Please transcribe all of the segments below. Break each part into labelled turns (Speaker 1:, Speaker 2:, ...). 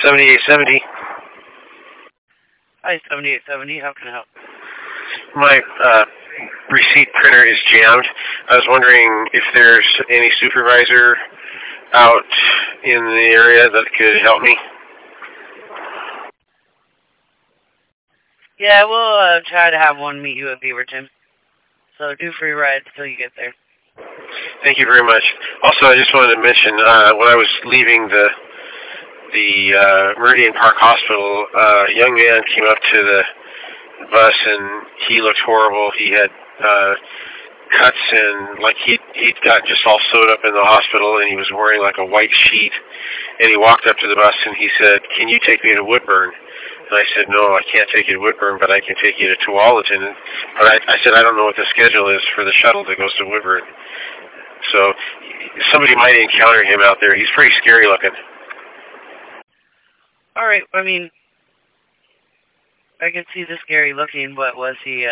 Speaker 1: 7870.
Speaker 2: Hi, 7870. How can I help?
Speaker 1: My receipt printer is jammed. I was wondering if there's any supervisor out in the area that could help me.
Speaker 2: Yeah, we'll try to have one meet you at Beaverton. So do free rides till you get there.
Speaker 1: Thank you very much. Also, I just wanted to mention, when I was leaving the Meridian Park Hospital, a young man came up to the bus and he looked horrible. He had cuts and like he'd got just all sewed up in the hospital, and he was wearing like a white sheet. And he walked up to the bus and he said, "Can you take me to Woodburn?" And I said, "No, I can't take you to Woodburn, but I can take you to Tualatin." But I said, "I don't know what the schedule is for the shuttle that goes to Woodburn." So somebody might encounter him out there. He's pretty scary looking.
Speaker 2: All right. I mean, I can see the scary looking, but was he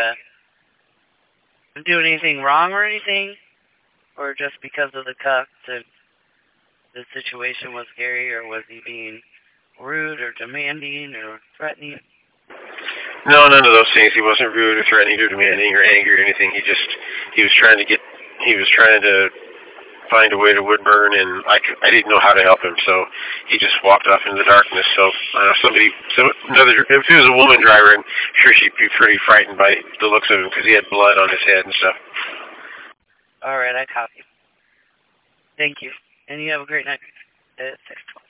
Speaker 2: doing anything wrong or anything? Or just because of the cuts and the situation was scary, or was he being rude or demanding or threatening?
Speaker 1: No, none of those things. He wasn't rude or threatening or demanding or angry or anything. He was trying to find a way to Woodburn, and I didn't know how to help him, so he just walked off into the darkness. So if he was a woman driver, I'm sure she'd be pretty frightened by the looks of him because he had blood on his head and stuff.
Speaker 2: All right, I copy. Thank you, and you have a great night at 6:12.